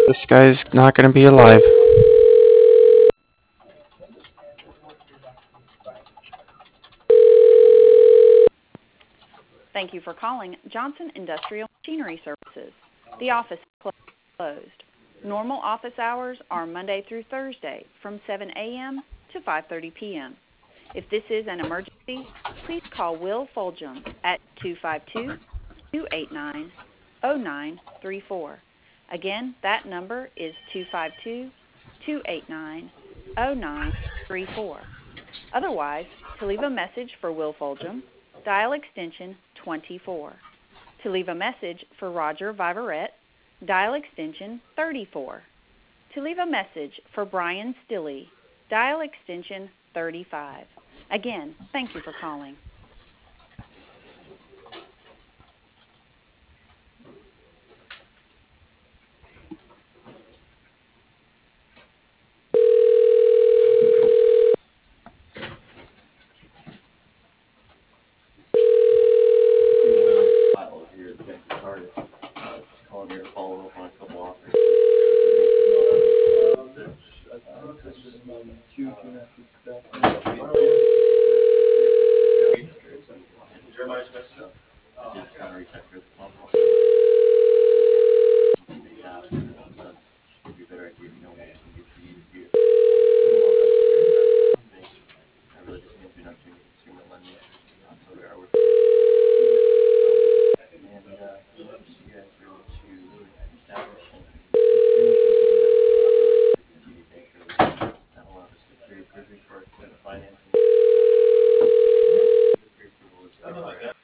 This guy's not gonna be alive. Thank you for calling Johnson Industrial Machinery Services. The office is closed. Normal office hours are Monday through Thursday from 7 a.m. to 5:30 p.m. If this is an emergency, please call Will Fulgham at 252-289-0934. Again, that number is 252-289-0934. Otherwise, to leave a message for Will Fulgham, dial extension 24. To leave a message for Roger Viverette, dial extension 34. To leave a message for Brian Stilley, dial extension 35. Again, thank you for calling.